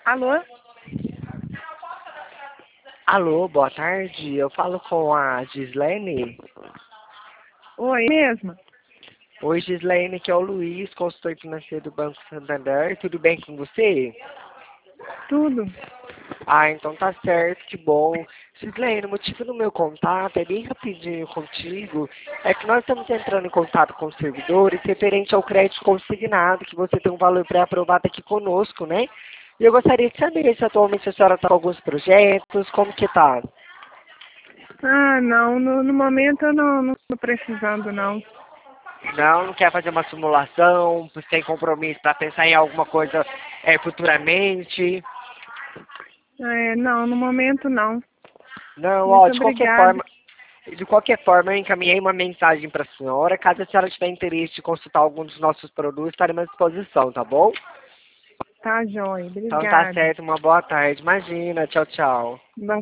Alô? Alô, boa tarde. Eu falo com a Gislene. Oi, mesmo? Oi, Gislene, que é o Luiz, consultor financeiro do Banco Santander. Tudo bem com você? Tudo? Ah, então tá certo, que bom. Gislene, o motivo do meu contato é bem rapidinho contigo. É que nós estamos entrando em contato com os servidores referente ao crédito consignado, que você tem um valor pré-aprovado aqui conosco, né? E eu gostaria de saber se atualmente a senhora está com alguns projetos, como que tá? Ah, não, no momento eu não estou precisando, não. Não quer fazer uma simulação, sem compromisso, para pensar em alguma coisa futuramente. Não, no momento não. Não, ó, Muito obrigada. de qualquer forma, eu encaminhei uma mensagem para a senhora. Caso a senhora tiver interesse de consultar algum dos nossos produtos, estaremos à disposição, tá bom? Tá, joia. Então tá Obrigada. certo, uma boa tarde. Imagina, tchau, tchau.